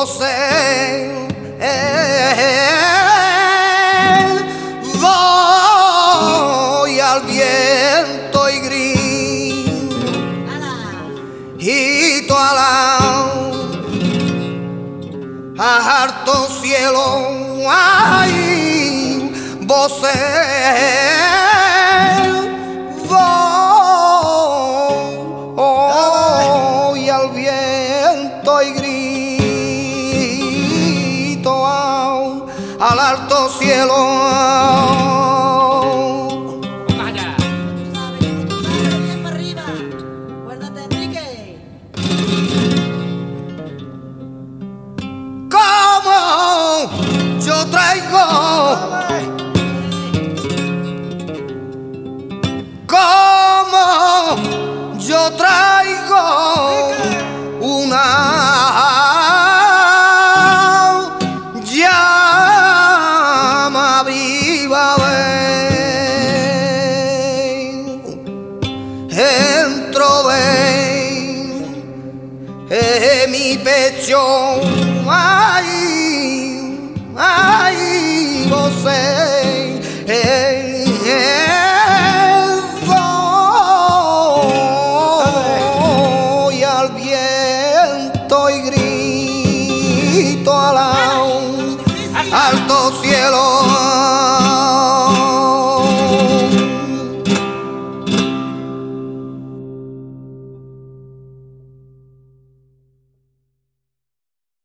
voy al viento y grito al harto cielo, ay, voy al viento y grito al alto cielo. Vaya. Tú sabes, bien para arriba. Acuérdate, Enrique. Como yo traigo, como yo traigo una llama viva, dentro de mi pecho, ay, ay, vos voy al viento y grito al alto cielo.